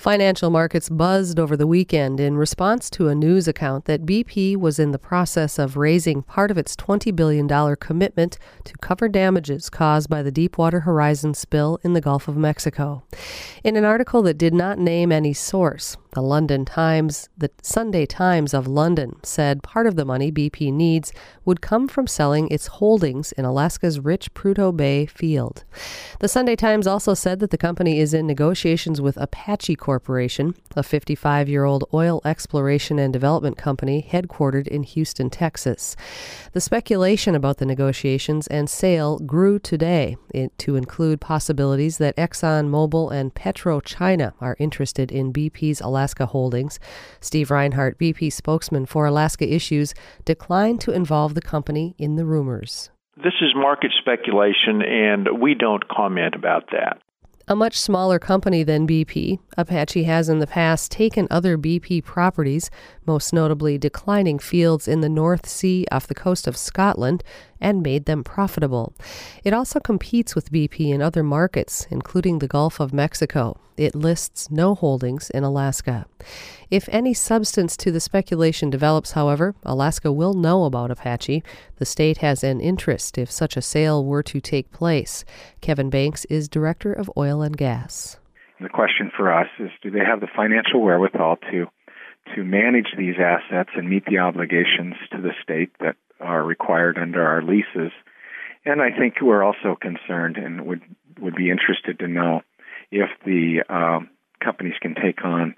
Financial markets buzzed over the weekend in response to a news account that BP was in the process of raising part of its $20 billion commitment to cover damages caused by the Deepwater Horizon spill in the Gulf of Mexico. In an article that did not name any source, the Sunday Times of London said part of the money BP needs would come from selling its holdings in Alaska's rich Prudhoe Bay field. The Sunday Times also said that the company is in negotiations with Apache Corporation, a 55-year-old oil exploration and development company headquartered in Houston, Texas. The speculation about the negotiations and sale grew today to include possibilities that ExxonMobil and PetroChina are interested in BP's Alaska holdings. Steve Reinhart, BP spokesman for Alaska Issues, declined to involve the company in the rumors. This is market speculation, and we don't comment about that. A much smaller company than BP, Apache has in the past taken other BP properties, most notably declining fields in the North Sea off the coast of Scotland, and made them profitable. It also competes with BP in other markets, including the Gulf of Mexico. It lists no holdings in Alaska. If any substance to the speculation develops, however, Alaska will know about Apache. The state has an interest if such a sale were to take place. Kevin Banks is Director of Oil and Gas. The question for us is, do they have the financial wherewithal to manage these assets and meet the obligations to the state that are required under our leases? And I think we're also concerned and would be interested to know if the companies can take on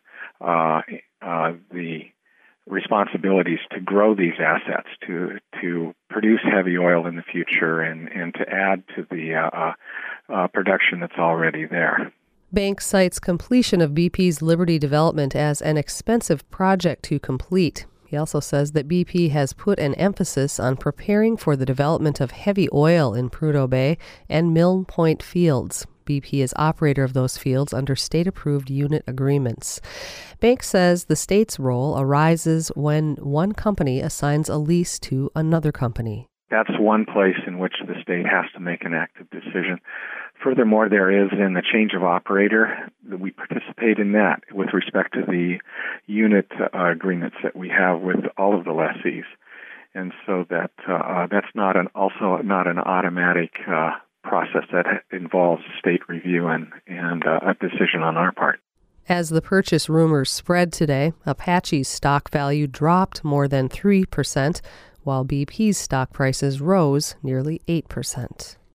the responsibilities to grow these assets, to produce heavy oil in the future, and to add to the production that's already there. Banks cites completion of BP's Liberty development as an expensive project to complete. He also says that BP has put an emphasis on preparing for the development of heavy oil in Prudhoe Bay and Milne Point fields. BP is operator of those fields under state-approved unit agreements. Banks says the state's role arises when one company assigns a lease to another company. That's one place in which the state has to make an active decision. Furthermore, there is in the change of operator, we participate in that with respect to the unit agreements that we have with all of the lessees. And so that's not an automatic process that involves state review and a decision on our part. As the purchase rumors spread today, Apache's stock value dropped more than 3%, while BP's stock prices rose nearly 8%.